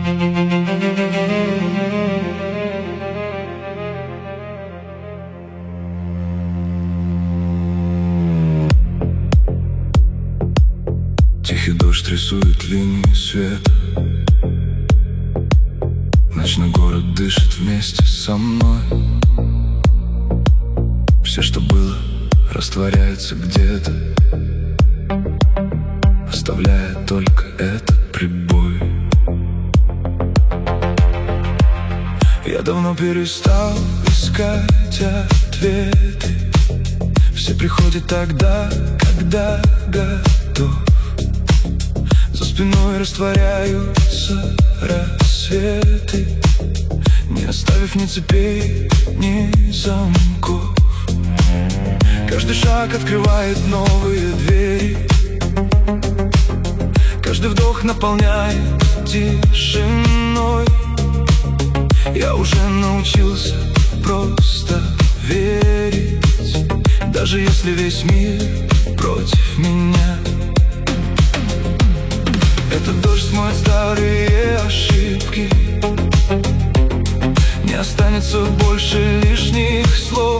Тихий дождь рисует линии света. Ночной город дышит вместе со мной. Все, что было, растворяется где-то, оставляя только этот прибой. Я давно перестал искать ответы. Все приходят тогда, когда готов. За спиной растворяются рассветы, не оставив ни цепей, ни замков. Каждый шаг открывает новые двери, каждый вдох наполняет тишиной. Я уже научился просто верить, даже если весь мир против меня. Этот дождь смоет старые ошибки, не останется больше лишних слов.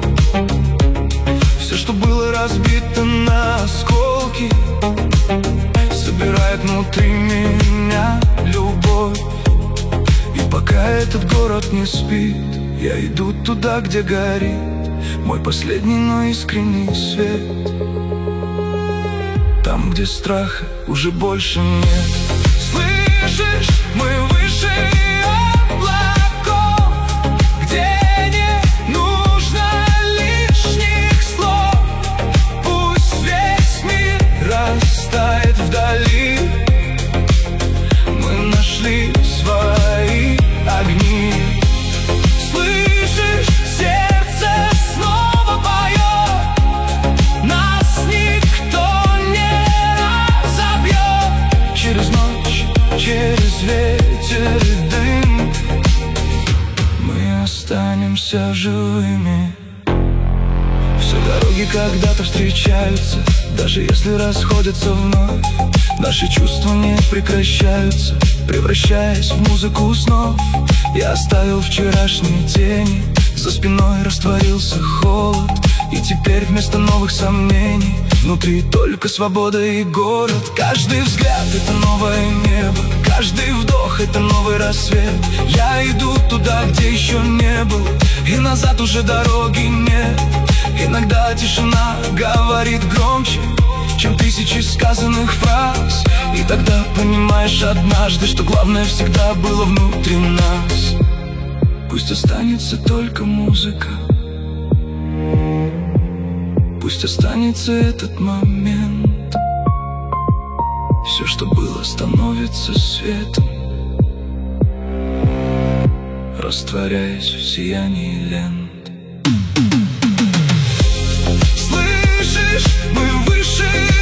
Все, что было разбито на осколки, собирает внутри меня любовь. И пока этот город не спит, я иду туда, где горит мой последний, но искренний свет. Там, где страха уже больше нет. Слышишь, мы выше облаков, где не нужно лишних слов. Пусть весь мир растает вдали, мы нашли свои огни. Слышишь, сердце снова поет, нас никто не разобьет. Через ночь, через ветер и дым мы останемся живыми. Все дороги когда-то встречаются, даже если расходятся вновь. Наши чувства не прекращаются, превращаясь в музыку снов. Я оставил вчерашние тени, за спиной растворился холод. И теперь вместо новых сомнений внутри только свобода и город. Каждый взгляд — это новое небо, каждый вдох — это новый рассвет. Я иду туда, где еще не был, и назад уже дороги нет. Иногда тишина говорит громче, чем тысячи сказанных фраз. И тогда понимаешь однажды, что главное всегда было внутри нас. Пусть останется только музыка, пусть останется этот момент. Все, что было, становится светом, растворяясь в сиянии лент. Слышишь, мы выше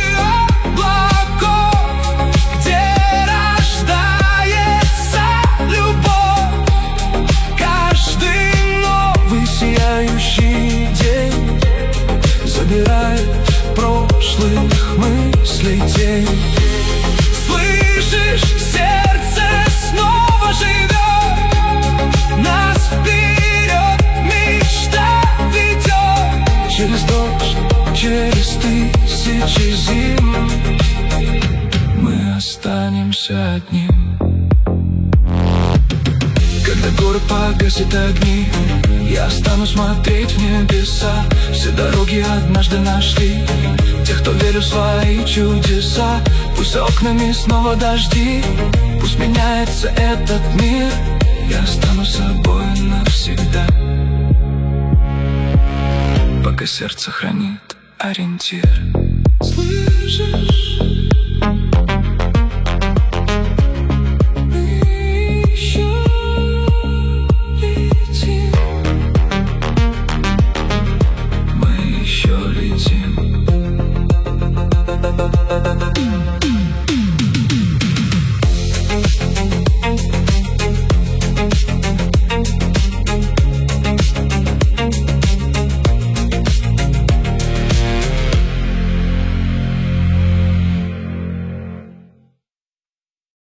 облаков, где рождается любовь. Каждый новый сияющий день забирает прошлых мыслей тень. Слышишь, сердце снова живет, нас вперед мечта ведет. Через дождь, через тысячи зим мы останемся одним. Когда город погасит огни, я стану смотреть в небеса. Все дороги однажды нашли тех, кто верил в свои чудеса. Пусть за окнами снова дожди, пусть меняется этот мир, я стану собой навсегда, пока сердце хранит ориентир. Слышишь?